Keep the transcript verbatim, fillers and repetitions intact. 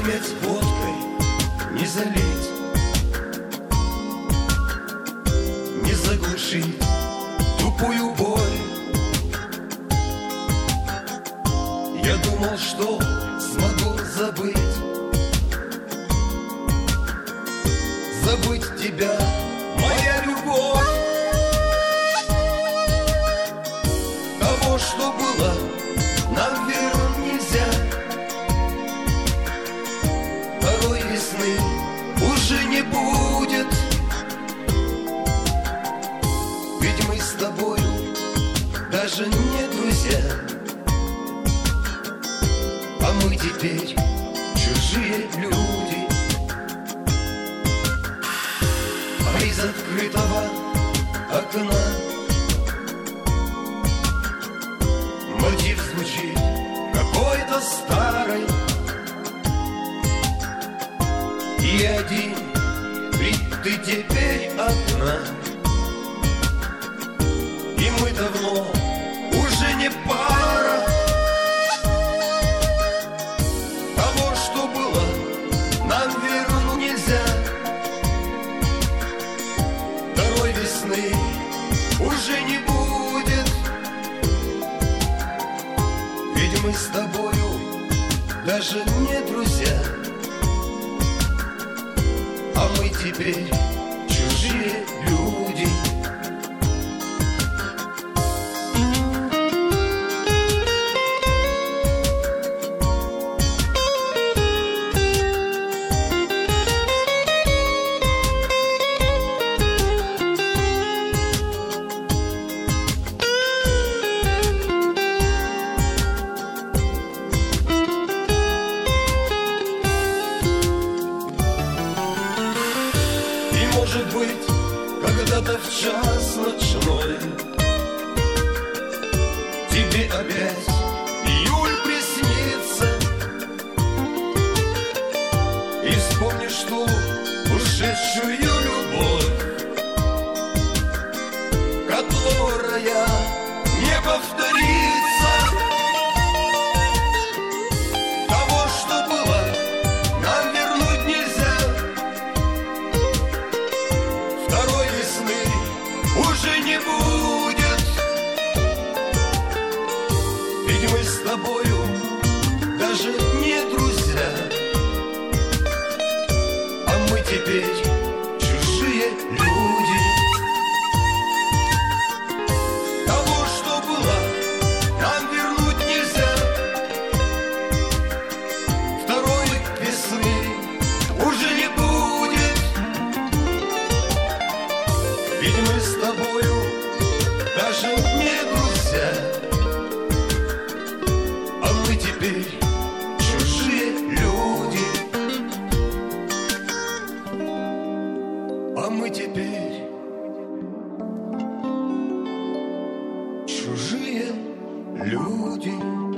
замять водкой, не залить, не заглушить тупую боль. Я думал, что смогу забыть, забыть тебя, моя любовь. Того, что было, нам вернуть нельзя. Второй весны уже не будет, ведь мы с тобою даже не друзья, а мы теперь чужие люди. А из открытого окна мотив звучит какой-то старый, и один, ведь ты теперь одна. И мы давно уже не пара. Того, что было, нам вернуть нельзя. Второй весны уже не будет, ведь мы с тобою даже не друзья, а мы теперь чужие люди. Может быть, когда-то в час ночной тебе опять июль приснится, и вспомнишь ту ушедшую любовь, которая не повторится. Того, что было, нам вернуть нельзя. Второй весны уже не будет, ведь мы с тобою даже не друзья, а мы теперь чужие люди. Того, что было, нам вернуть нельзя. Второй весны уже не будет, ведь мы с тобою даже не друзья, а мы теперь чужие люди. А мы теперь чужие люди.